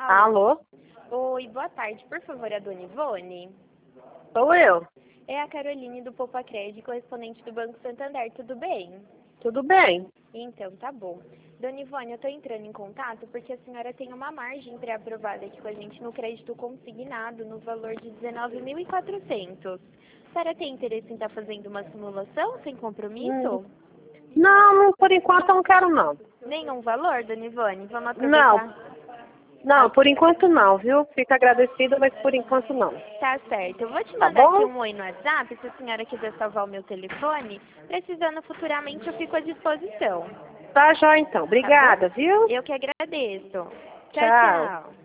Alô? Oi, boa tarde. Por favor, a dona Ivone? Sou eu. É a Caroline do Popacred, correspondente do Banco Santander. Tudo bem? Tudo bem? Então, tá bom. Dona Ivone, eu tô entrando em contato porque a senhora tem uma margem pré-aprovada aqui com a gente no crédito consignado no valor de 19.400. A senhora tem interesse em estar fazendo uma simulação sem compromisso? Não, por enquanto eu não quero não. Nenhum valor, dona Ivone? Vamos Não, aproveitar. não, por enquanto não, viu? Fico agradecida, mas por enquanto não. Tá certo. Eu vou te Tá mandar aqui bom? um oi no WhatsApp, se a senhora quiser salvar o meu telefone. Precisando futuramente, eu fico à disposição. Tá, joia então. Tá bom? Obrigada, viu? Eu que agradeço. Tchau, Tchau. tchau.